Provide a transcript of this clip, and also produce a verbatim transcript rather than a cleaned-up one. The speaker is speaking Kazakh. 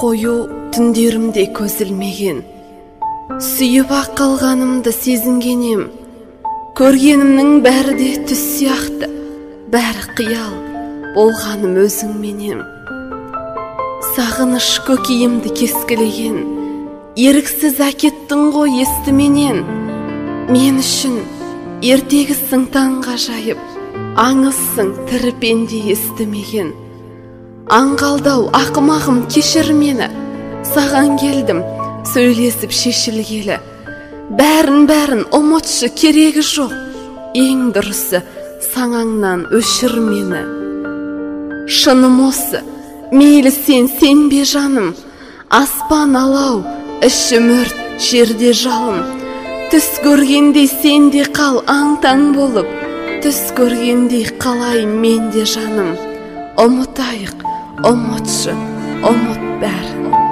қою түндерімде көзілмеген, сүйіп ақ қалғанымды сезінгенем. Көргенімнің бәрі де түс сияқты, бәрі қиял, болғаным өзіңменен. Сағыныш көкейімді кескілеген, еріксіз әкеттің ғой естіменен. Мен үшін ертегісің таңғажайып, аңызсың тірі пенде естімеген. Аңғалдау ақымағым кешір мені, саған келдім сөйлесіп шешілгелі. Бәрін-бәрін ұмытшы, керегі жоқ, ең дұрысы саңаңнан өшір мені. Шыным осы, мейлі сен сенбе жаным, аспан алау, іші мөрт, жерде жалын. Түс көргендей сен де қал аң-таң болып, түс көргендей қалай мен де жаным. Ұмытайық, ұмытшы, ұмыт бәрін.